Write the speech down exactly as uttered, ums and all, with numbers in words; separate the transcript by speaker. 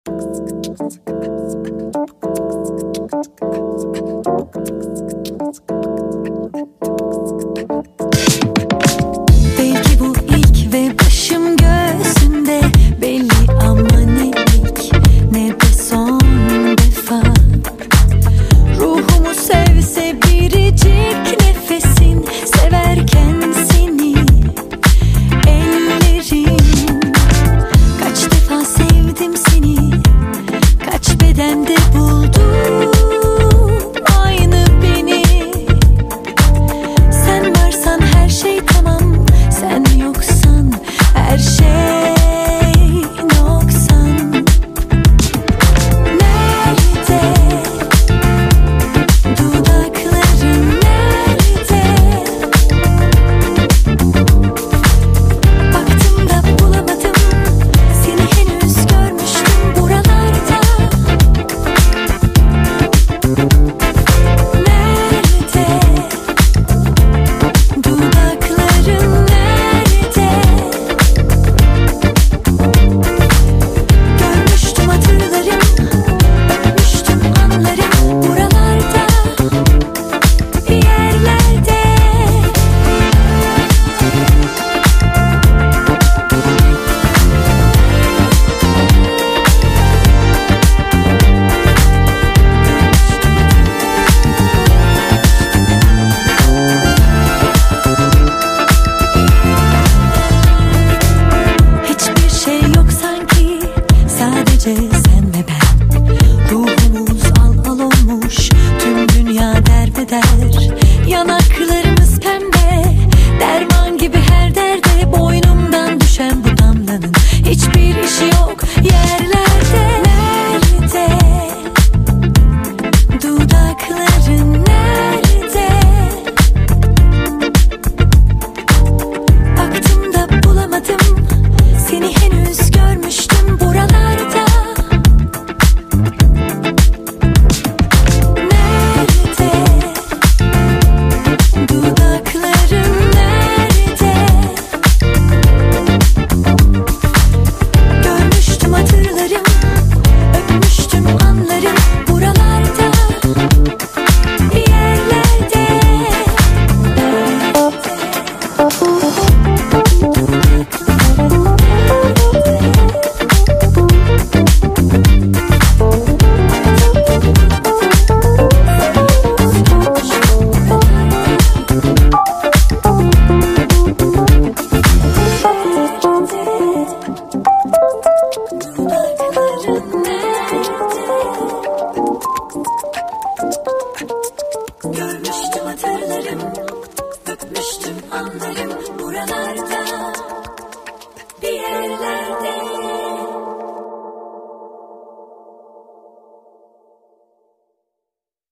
Speaker 1: Belki bu ilk ve başım göğsümde belli ama ne ilk ne de son defa. Ruhumu sevse biricik nefesin, severken seni ellerim. Kaç defa sevdim seni, kaç bedende buldum aynı beni. Sen varsan her şey tamam, sen yoksan her şey noksan. Nerede dudakların, nerede? Baktım da bulamadım, seni henüz görmüştüm buralarda. Nerede dudakların, nerede? Görmüştüm, hatırlarım, öpmüştüm, anlarım buralarda, bir yerlerde. Hiçbir şey yok sanki, sadece sen ve ben. Ruhumuz al al olmuş, tüm dünya derbeder. Yanaklarımız pembe, derman gibi her derde. Boynumdan düşen bu damlanın hiçbir işi yok yerlerde. Nerede dudakların, nerede? Baktım da bulamadım, seni henüz görmüştüm buralarda. Nerede dudakların, nerede? Görmüştüm, hatırlarım, öpmüştüm, anlarım buralarda, bir yerlerde. Görmüştüm, hatırlarım, öpmüştüm, anlarım buralarda.